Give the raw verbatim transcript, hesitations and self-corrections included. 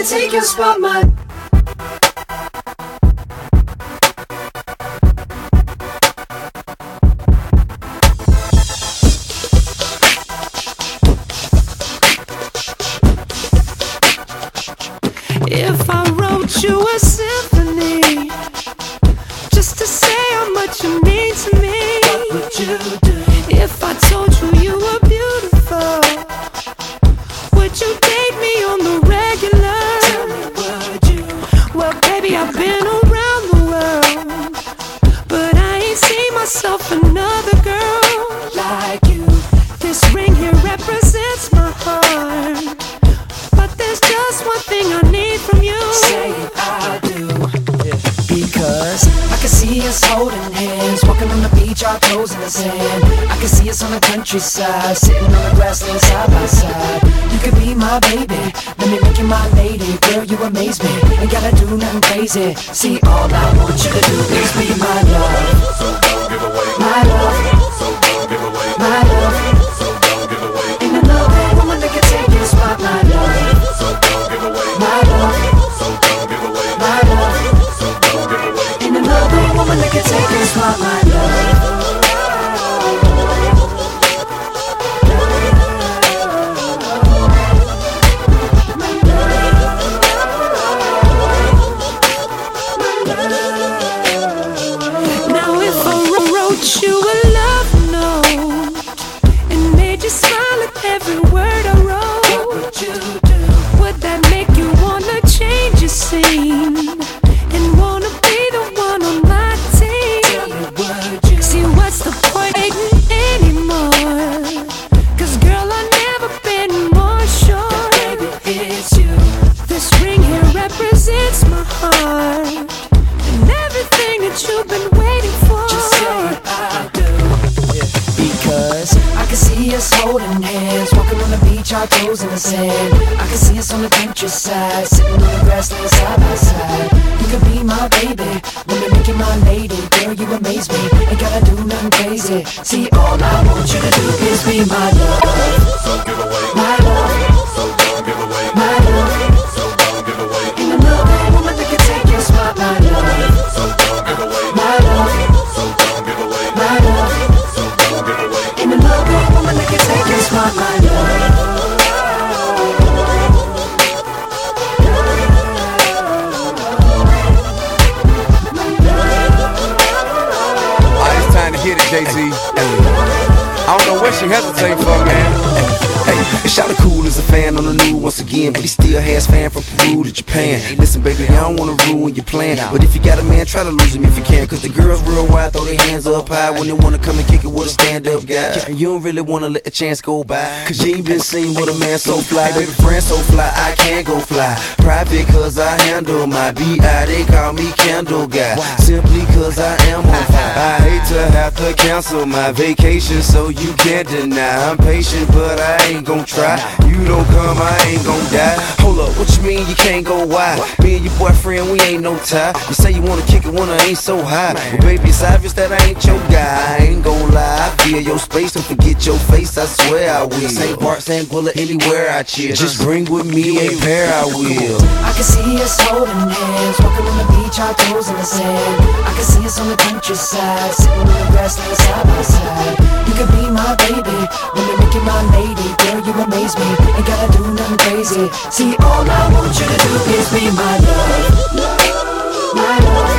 can take your spot, my. If I wrote you a symphony just to say how much you mean to me, What would you do? if I told you you were beautiful, would you date me on the regular? Tell me, would you? Well, baby, I've been around the world, but I ain't seen myself another girl Like you. This ring here represents my heart, but there's just one thing I need from you. Say I do. Because I can see us holding hands, walking on the beach, our toes in the sand. I can see us on the countryside, sitting on the grassland side by side. You could be my baby, let me make you my lady. Girl, you amaze me, ain't gotta do nothing crazy. See, all I want you to do is be my love. So don't give away My love, So don't give away my love. So don't give away Ain't another woman that can take your spot, my love. So don't give away My love, So don't give away my love. So don't give away Ain't another woman that can take your spot, my love. Now if I wrote you a love note and made you smile at every word I wrote, What would you do? would that make you wanna change your scene and wanna be the one on my Tell team? me, would you? See, what's the point waiting anymore? Cause girl, I've never been more sure. Baby, it's you. This ring here represents my heart and everything that you've been waiting for. Just say I do. Because I can see us holding hands, walking on the beach, our toes in the sand. I can see us on the countryside, sitting on the grassland side by side. You could be my baby, let me make you my lady. Girl, you amaze me, ain't gotta do nothing crazy. See, all I want you to do is be my love. So give away My love, So don't give away my love. So don't give away Ain't another woman that can take your spot, my love. So don't give away My love, So don't give away my love. So don't give away Ain't another woman that can take your spot, my love. Oh, it's time to hit it, Jay-Z. I don't know what she hesitating for, man. Hey, Shawty cool as a fan on the new once again, but he still has fan from Peru to Japan. Listen, baby, I don't wanna ruin your plan, but if you got a man, try to lose him if you can. Cause the girls worldwide throw their hands up high when they wanna come and kick it with a stand-up guy. You don't really wanna let the chance go by, cause you ain't been seen with a man so fly. Baby, friend so fly, I can't go fly. Private cause I handle my B I, they call me Candle Guy. Simply cause I am on fire. I hate to have to cancel my vacation, so you can't deny. I'm patient, but I ain't gon' try. You don't come, I ain't gon' die. Hold up, what you mean you can't go wide? Me and your boyfriend, we ain't no tie. You say you wanna kick it when I ain't so high. Well, baby, it's obvious that I ain't your guy. I ain't gon' lie, I feel your space and forget your face, I swear I will. Saint Bart, Saint Bullet, anywhere I chill. Just bring with me a pair, I will. I can see us holding hands, walking on the beach, our toes in the sand. I can see us on the countryside, sitting on the grassland side by side. You could be my baby, let me make you my lady. Girl, you amaze me, ain't gotta do nothing crazy. See, all I want you to do is be my love. My love.